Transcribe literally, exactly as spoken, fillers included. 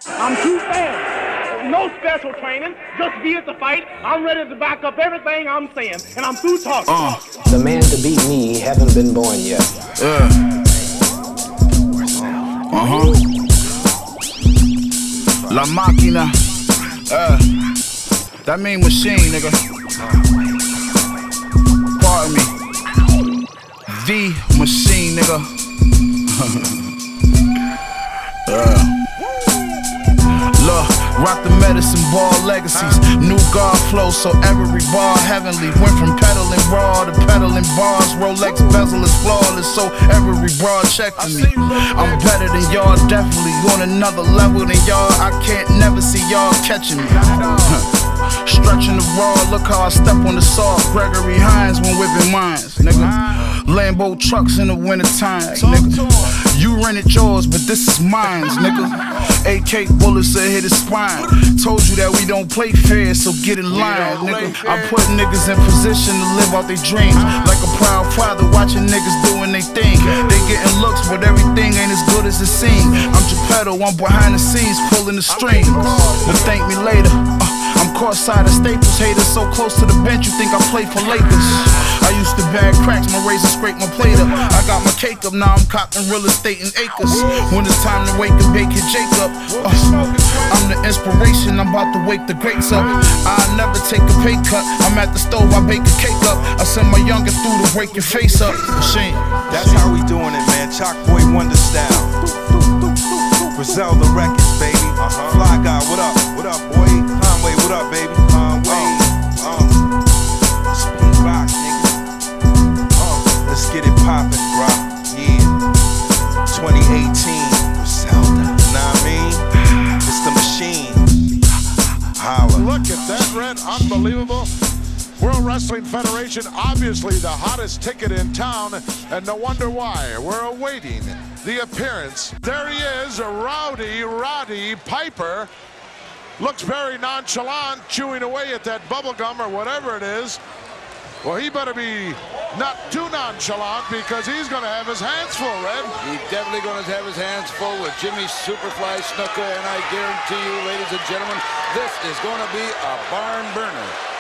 I'm too fast. No special training. Just be at the fight. I'm ready to back up everything I'm saying. And I'm through talking. Uh. The man to beat me haven't been born yet. Yeah. Uh-huh. La Máquina. Uh. That mean machine, nigga. Pardon me. The machine, nigga. uh. Look, rock the medicine ball legacies. New God flow, so every bar heavenly. Went from peddling raw to peddling bars. Rolex bezel is flawless, so every broad check to me. I'm better than y'all, definitely on another level than y'all. I can't never see y'all catching me. Stretching the raw, look how I step on the saw. Gregory Hines when whipping mines, nigga. Lambo trucks in the wintertime, nigga. You rented yours, but this is mine, nigga. A K bullets that hit his spine. Told you that we don't play fair, so get in line, nigga. I put niggas in position to live out their dreams. Like a proud father watching niggas doing their thing. They getting looks, but everything ain't as good as it seems. I'm Geppetto, I'm behind the scenes pulling the strings. But thank me later. Uh, I'm courtside at Staples, haters so close to the bench, you think I play for Lakers. I used to bag cracks, my razor scrape my plate up. I got my cake up, now I'm cotton real estate in acres. When it's time to wake and bake it, Jacob. Uh, I'm the inspiration, I'm about to wake the greats up. I never take a pay cut, I'm at the stove, I bake a cake up. I send my youngest through to break your face up. Machine. That's how we doing it, man. Chalk Boy Wonder style. Griselda Records, baby. Uh-huh. Fly Guy, what up? What up, boy? Conway, what up, baby? Conway. Uh, uh. Speed rock, nigga. Uh, let's get it poppin', bro. Yeah. twenty eighteen. Griselda. Know what I mean? It's the machine. Holla. Look at that, Red. Unbelievable. World Wrestling Federation, obviously the hottest ticket in town, and no wonder why. We're awaiting the appearance. There he is, Rowdy Roddy Piper. Looks very nonchalant, chewing away at that bubble gum or whatever it is. Well, he better be not too nonchalant because he's going to have his hands full, Red. He's definitely going to have his hands full with Jimmy Superfly Snuka, and I guarantee you, ladies and gentlemen, this is going to be a barn burner.